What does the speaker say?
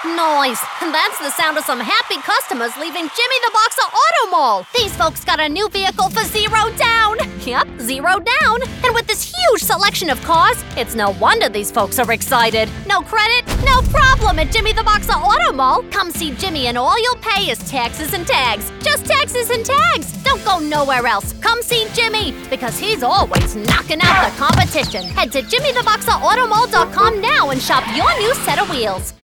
that noise? That's the sound of some happy customers leaving Jimmy the Boxer Auto Mall. These folks got a new vehicle for $0 down. Yep, $0 down. And with this huge selection of cars, it's no wonder these folks are excited. No credit? No problem at Jimmy the Boxer Auto Mall. Come see Jimmy and all you'll pay is taxes and tags. Just taxes and tags. Don't go nowhere else. Come see Jimmy, because he's always knocking out the competition. Head to JimmyTheBoxerAutomall.com now and shop your new set of wheels.